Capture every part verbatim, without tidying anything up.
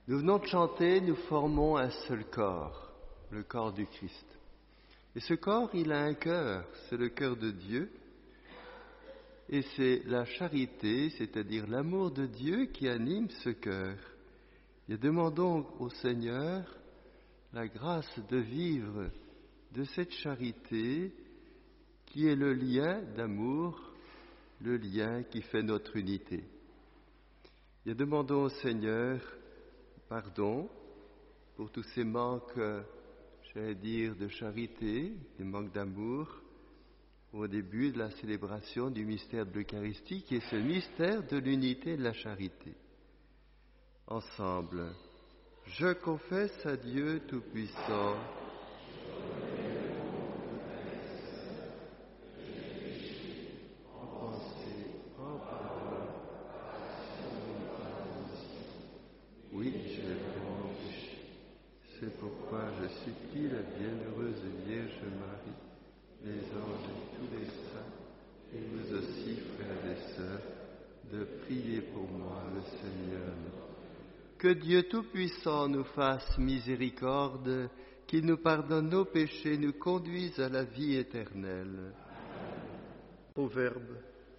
Nous venons de chanter, nous formons un seul corps, le corps du Christ. Et ce corps, il a un cœur, c'est le cœur de Dieu. Et c'est la charité, c'est-à-dire l'amour de Dieu qui anime ce cœur. Et demandons au Seigneur la grâce de vivre de cette charité qui est le lien d'amour, le lien qui fait notre unité. Et demandons au Seigneur pardon pour tous ces manques, j'allais dire, de charité, des manques d'amour, au début de la célébration du mystère de l'Eucharistie, qui est ce mystère de l'unité et de la charité. Ensemble, je confesse à Dieu Tout-Puissant, en pensée, en parole, oui, j'ai vraiment péché. C'est pourquoi je supplie la bienheureuse Vierge Marie, les anges et tous les saints, et vous aussi, frères et sœurs, de prier pour moi, le Seigneur. Que Dieu Tout-Puissant nous fasse miséricorde, qu'il nous pardonne nos péchés, nous conduise à la vie éternelle. Proverbe.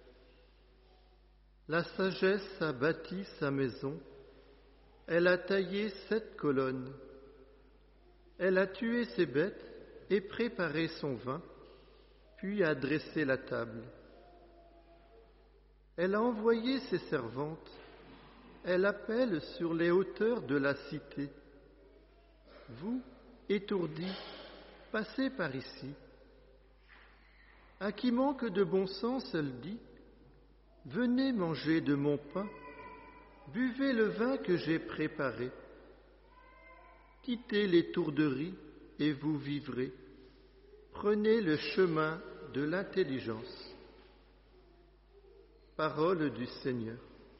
La sagesse a bâti sa maison, elle a taillé sept colonnes, elle a tué ses bêtes et préparé son vin, puis a dressé la table. Elle a envoyé ses servantes, elle appelle sur les hauteurs de la cité. Vous, étourdis, passez par ici. À qui manque de bon sens, elle dit, venez manger de mon pain, buvez le vin que j'ai préparé. Quittez l'étourderie et vous vivrez. Prenez le chemin de l'intelligence. Parole du Seigneur.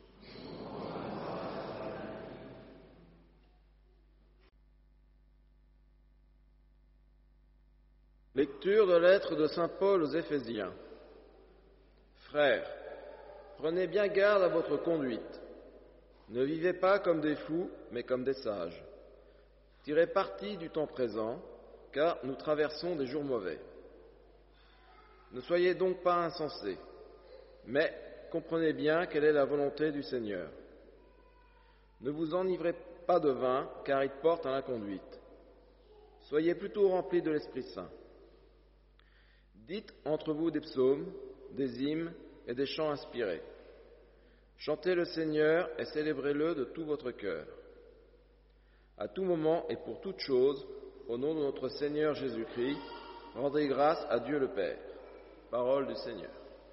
Lecture de la lettre de saint Paul aux Éphésiens. Frères, prenez bien garde à votre conduite. Ne vivez pas comme des fous, mais comme des sages. Tirez parti du temps présent, car nous traversons des jours mauvais. Ne soyez donc pas insensés, mais comprenez bien quelle est la volonté du Seigneur. Ne vous enivrez pas de vin, car il porte à l'inconduite. Soyez plutôt remplis de l'Esprit Saint. Dites entre vous des psaumes, des hymnes et des chants inspirés. Chantez le Seigneur et célébrez-le de tout votre cœur. À tout moment et pour toute chose, au nom de notre Seigneur Jésus-Christ, rendez grâce à Dieu le Père. Parole du Seigneur.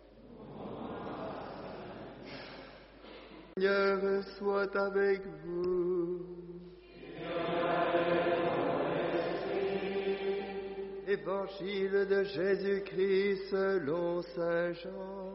Seigneur soit avec vous. Évangile de Jésus-Christ selon saint Jean.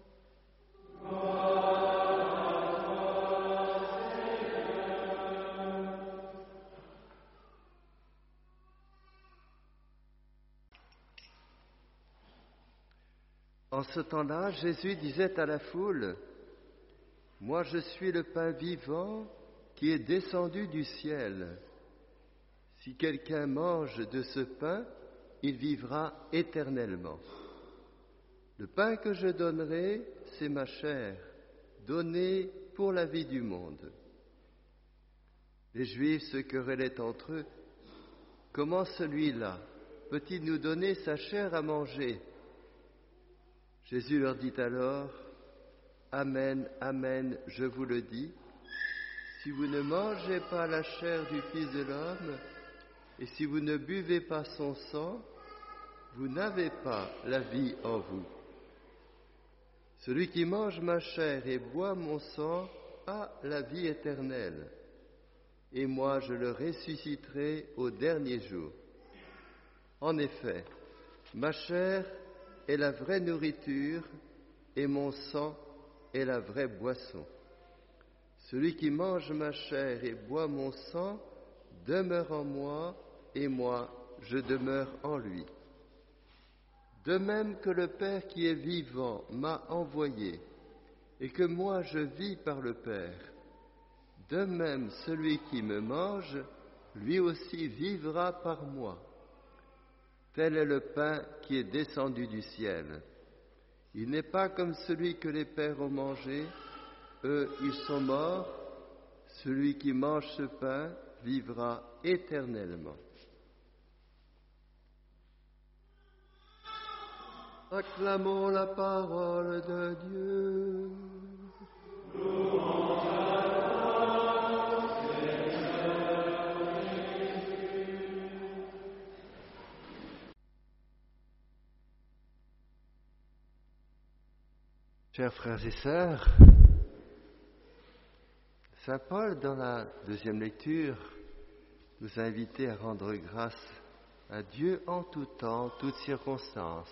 En ce temps-là, Jésus disait à la foule, « Moi je suis le pain vivant qui est descendu du ciel. Si quelqu'un mange de ce pain, il vivra éternellement. Le pain que je donnerai, c'est ma chair, donnée pour la vie du monde. » Les Juifs se querellaient entre eux. « Comment celui-là peut-il nous donner sa chair à manger ?» Jésus leur dit alors, « Amen, amen, je vous le dis, si vous ne mangez pas la chair du Fils de l'homme, et si vous ne buvez pas son sang, vous n'avez pas la vie en vous. Celui qui mange ma chair et boit mon sang a la vie éternelle, et moi je le ressusciterai au dernier jour. En effet, ma chair est la vraie nourriture et mon sang est la vraie boisson. Celui qui mange ma chair et boit mon sang demeure en moi et moi je demeure en lui. De même que le Père qui est vivant m'a envoyé et que moi je vis par le Père, De même, celui qui me mange, lui aussi vivra par moi. Tel est le pain qui est descendu du ciel. Il n'est pas comme celui que les pères ont mangé. Eux, ils sont morts. Celui qui mange ce pain vivra éternellement. Acclamons la parole de Dieu. Chers frères et sœurs, saint Paul, dans la deuxième lecture, nous a invités à rendre grâce à Dieu en tout temps, en toutes circonstances.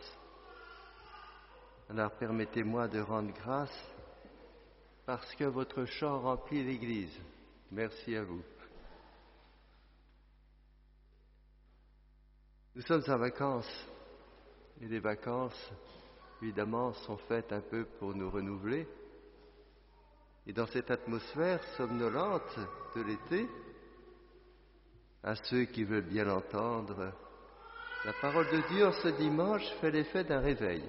Alors permettez-moi de rendre grâce parce que votre chant remplit l'Église. Merci à vous. Nous sommes en vacances et les vacances, évidemment, sont faites un peu pour nous renouveler. Et dans cette atmosphère somnolente de l'été, à ceux qui veulent bien l'entendre, la parole de Dieu en ce dimanche fait l'effet d'un réveil.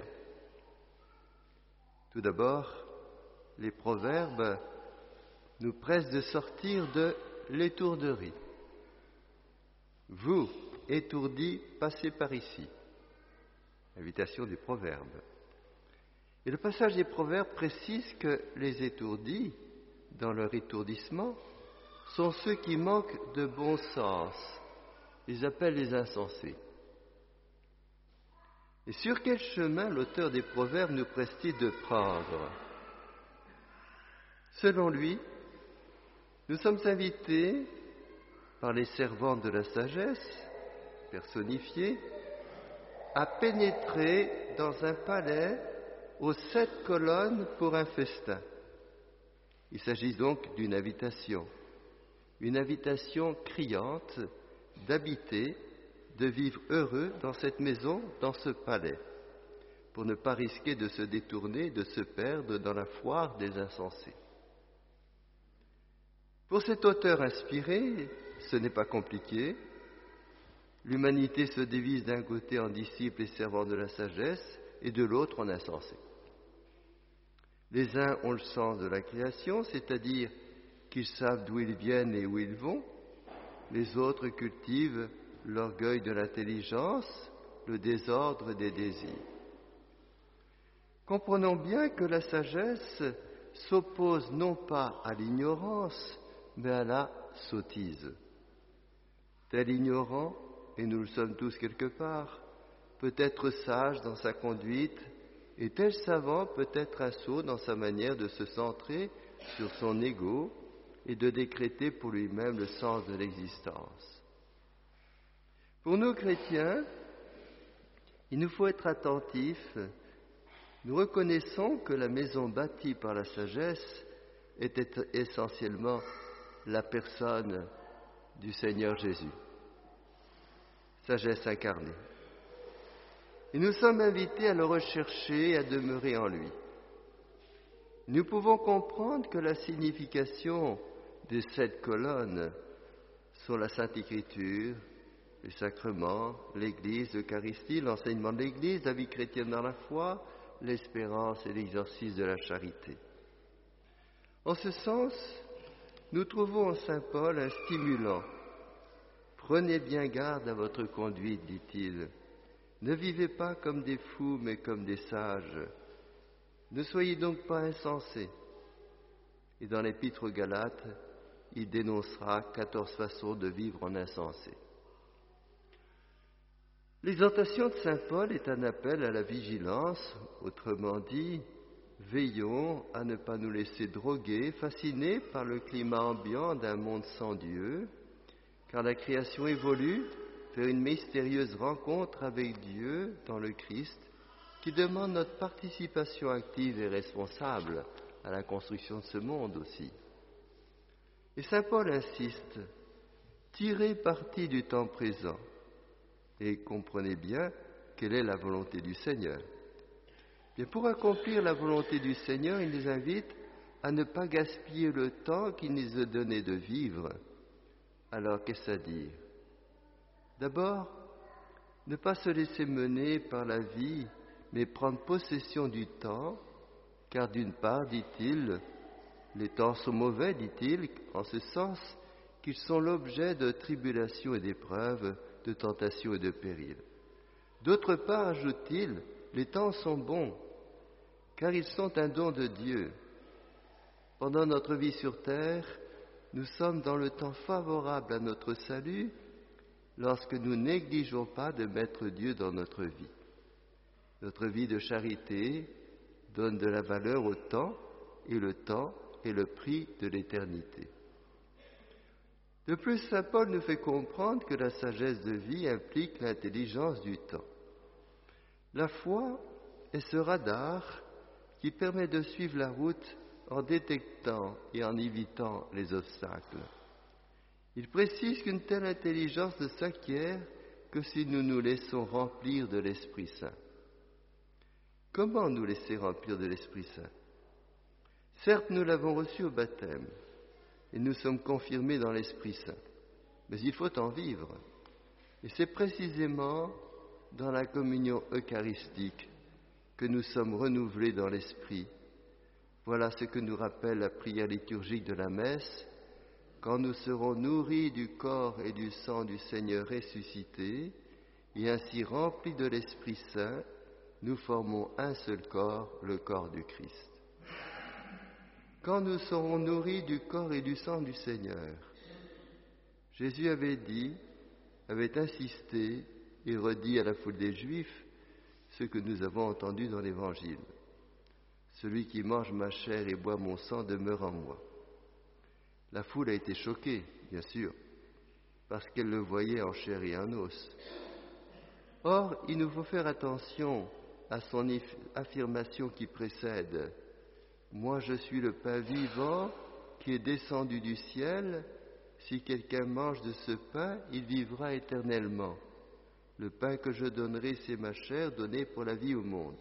Tout d'abord, les proverbes nous pressent de sortir de l'étourderie. Vous, étourdis, passez par ici. Invitation du proverbe. Et le passage des proverbes précise que les étourdis, dans leur étourdissement, sont ceux qui manquent de bon sens. Ils appellent les insensés. Et sur quel chemin l'auteur des proverbes nous presse-t-il de prendre ? Selon lui, nous sommes invités par les servantes de la sagesse, personnifiées, à pénétrer dans un palais aux sept colonnes pour un festin. Il s'agit donc d'une invitation, une invitation criante d'habiter, de vivre heureux dans cette maison, dans ce palais, pour ne pas risquer de se détourner, de se perdre dans la foire des insensés. Pour cet auteur inspiré, ce n'est pas compliqué. L'humanité se divise d'un côté en disciples et servants de la sagesse, et de l'autre en insensés. Les uns ont le sens de la création, c'est-à-dire qu'ils savent d'où ils viennent et où ils vont. Les autres cultivent l'orgueil de l'intelligence, le désordre des désirs. Comprenons bien que la sagesse s'oppose non pas à l'ignorance, mais à la sottise. Tel ignorant, et nous le sommes tous quelque part, peut être sage dans sa conduite, et tel savant peut être un sot dans sa manière de se centrer sur son ego et de décréter pour lui-même le sens de l'existence. Pour nous chrétiens, il nous faut être attentifs. Nous reconnaissons que la maison bâtie par la sagesse était essentiellement la personne du Seigneur Jésus. Sagesse incarnée. Et nous sommes invités à le rechercher et à demeurer en lui. Nous pouvons comprendre que la signification des sept colonnes sont la Sainte Écriture, les sacrements, l'Église, l'Eucharistie, l'enseignement de l'Église, la vie chrétienne dans la foi, l'espérance et l'exercice de la charité. En ce sens, nous trouvons en saint Paul un stimulant. Prenez bien garde à votre conduite, dit-il. Ne vivez pas comme des fous, mais comme des sages. Ne soyez donc pas insensés. Et dans l'Épître aux Galates, il dénoncera quatorze façons de vivre en insensé. L'exhortation de saint Paul est un appel à la vigilance, autrement dit, veillons à ne pas nous laisser droguer, fascinés par le climat ambiant d'un monde sans Dieu, car la création évolue vers une mystérieuse rencontre avec Dieu dans le Christ, qui demande notre participation active et responsable à la construction de ce monde aussi. Et saint Paul insiste, tirez parti du temps présent et comprenez bien quelle est la volonté du Seigneur. Bien, pour accomplir la volonté du Seigneur, il nous invite à ne pas gaspiller le temps qu'il nous a donné de vivre. Alors, qu'est-ce à dire? D'abord, ne pas se laisser mener par la vie, mais prendre possession du temps, car d'une part, dit-il, les temps sont mauvais, dit-il, en ce sens qu'ils sont l'objet de tribulations et d'épreuves, de tentations et de périls. D'autre part, ajoute-t-il, les temps sont bons, car ils sont un don de Dieu. Pendant notre vie sur terre, nous sommes dans le temps favorable à notre salut lorsque nous négligeons pas de mettre Dieu dans notre vie. Notre vie de charité donne de la valeur au temps, et le temps est le prix de l'éternité. De plus, saint Paul nous fait comprendre que la sagesse de vie implique l'intelligence du temps. La foi est ce radar qui permet de suivre la route en détectant et en évitant les obstacles. Il précise qu'une telle intelligence ne s'acquiert que si nous nous laissons remplir de l'Esprit Saint. Comment nous laisser remplir de l'Esprit Saint? Certes, nous l'avons reçu au baptême et nous sommes confirmés dans l'Esprit Saint, mais il faut en vivre. Et c'est précisément dans la communion eucharistique que nous sommes renouvelés dans l'Esprit. Voilà ce que nous rappelle la prière liturgique de la messe. Quand nous serons nourris du corps et du sang du Seigneur ressuscité, et ainsi remplis de l'Esprit Saint, nous formons un seul corps, le corps du Christ. Quand nous serons nourris du corps et du sang du Seigneur, Jésus avait dit, avait insisté et redit à la foule des Juifs ce que nous avons entendu dans l'Évangile. Celui qui mange ma chair et boit mon sang demeure en moi. La foule a été choquée, bien sûr, parce qu'elle le voyait en chair et en os. Or, il nous faut faire attention à son affirmation qui précède. Moi, je suis le pain vivant qui est descendu du ciel. Si quelqu'un mange de ce pain, il vivra éternellement. Le pain que je donnerai, c'est ma chair donnée pour la vie au monde.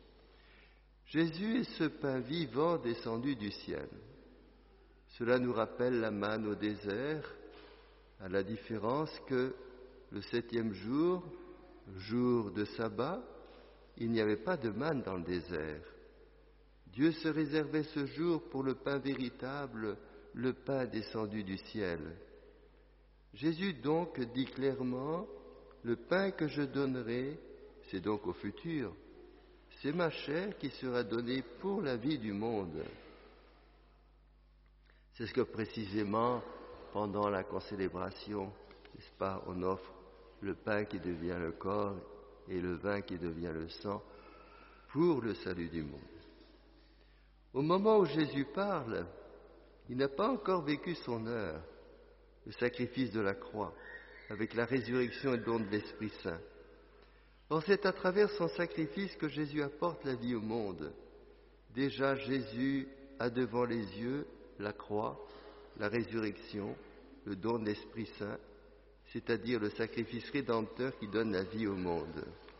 Jésus est ce pain vivant descendu du ciel. Cela nous rappelle la manne au désert, à la différence que le septième jour, jour de sabbat, il n'y avait pas de manne dans le désert. Dieu se réservait ce jour pour le pain véritable, le pain descendu du ciel. Jésus donc dit clairement, le pain que je donnerai, c'est donc au futur, c'est ma chair qui sera donnée pour la vie du monde. C'est ce que précisément, pendant la concélébration, n'est-ce pas, on offre le pain qui devient le corps et le vin qui devient le sang pour le salut du monde. Au moment où Jésus parle, il n'a pas encore vécu son heure, le sacrifice de la croix, avec la résurrection et le don de l'Esprit Saint. Or, c'est à travers son sacrifice que Jésus apporte la vie au monde. Déjà, Jésus a devant les yeux la croix, la résurrection, le don de l'Esprit Saint, c'est-à-dire le sacrifice rédempteur qui donne la vie au monde.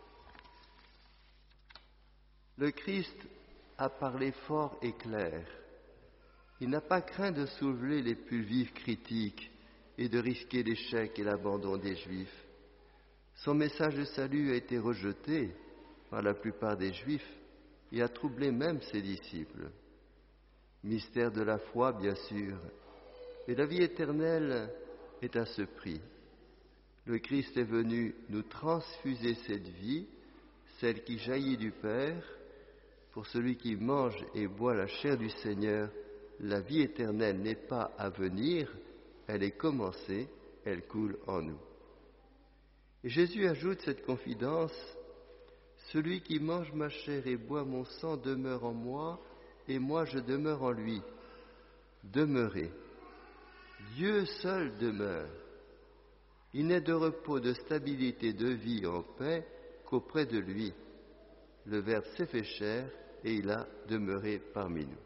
Le Christ a parlé fort et clair. Il n'a pas craint de soulever les plus vives critiques et de risquer l'échec et l'abandon des Juifs. Son message de salut a été rejeté par la plupart des Juifs et a troublé même ses disciples. Mystère de la foi, bien sûr, mais la vie éternelle est à ce prix. Le Christ est venu nous transfuser cette vie, celle qui jaillit du Père. Pour celui qui mange et boit la chair du Seigneur, la vie éternelle n'est pas à venir, elle est commencée, elle coule en nous. Et Jésus ajoute cette confidence, « Celui qui mange ma chair et boit mon sang demeure en moi, et moi je demeure en lui. » Demeurez. Dieu seul demeure. Il n'est de repos, de stabilité, de vie en paix qu'auprès de lui. Le Verbe s'est fait chair et il a demeuré parmi nous.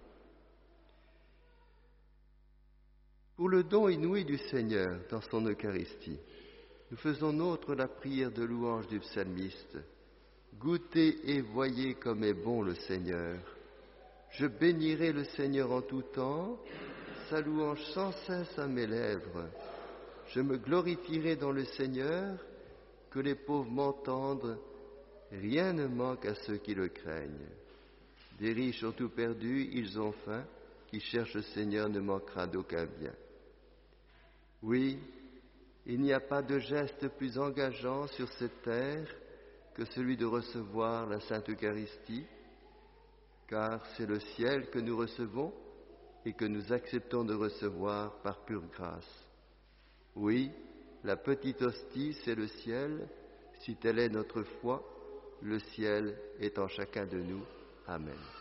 Pour le don inouï du Seigneur dans son Eucharistie, nous faisons nôtre la prière de louange du psalmiste. Goûtez et voyez comme est bon le Seigneur. Je bénirai le Seigneur en tout temps, sa louange sans cesse à mes lèvres. Je me glorifierai dans le Seigneur, que les pauvres m'entendent. Rien ne manque à ceux qui le craignent. Des riches ont tout perdu, ils ont faim. Qui cherche le Seigneur ne manquera d'aucun bien. Oui, il n'y a pas de geste plus engageant sur cette terre que celui de recevoir la Sainte Eucharistie, car c'est le ciel que nous recevons et que nous acceptons de recevoir par pure grâce. Oui, la petite hostie, c'est le ciel. Si telle est notre foi, le ciel est en chacun de nous. Amen.